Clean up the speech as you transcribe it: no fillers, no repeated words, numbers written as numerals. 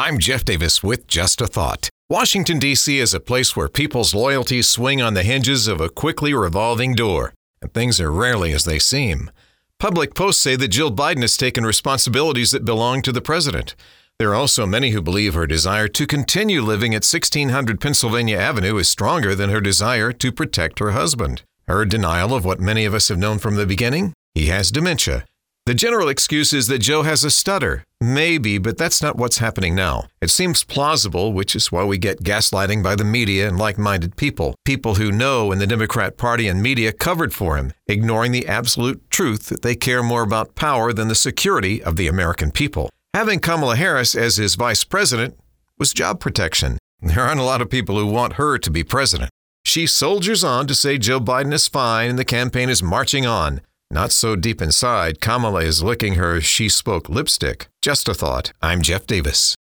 I'm Jeff Davis with Just a Thought. Washington, D.C. is a place where people's loyalties swing on the hinges of a quickly revolving door, and things are rarely as they seem. Public posts say that Jill Biden has taken responsibilities that belong to the president. There are also many who believe her desire to continue living at 1600 Pennsylvania Avenue is stronger than her desire to protect her husband. Her denial of what many of us have known from the beginning? He has dementia. The general excuse is that Joe has a stutter. Maybe, but that's not what's happening now. It seems plausible, which is why we get gaslighting by the media and like-minded people. People who know in the Democrat Party and media covered for him, ignoring the absolute truth that they care more about power than the security of the American people. Having Kamala Harris as his vice president was job protection. There aren't a lot of people who want her to be president. She soldiers on to say Joe Biden is fine and the campaign is marching on. Not so deep inside, Kamala is licking her she-spoke lipstick. Just a thought. I'm Jeff Davis.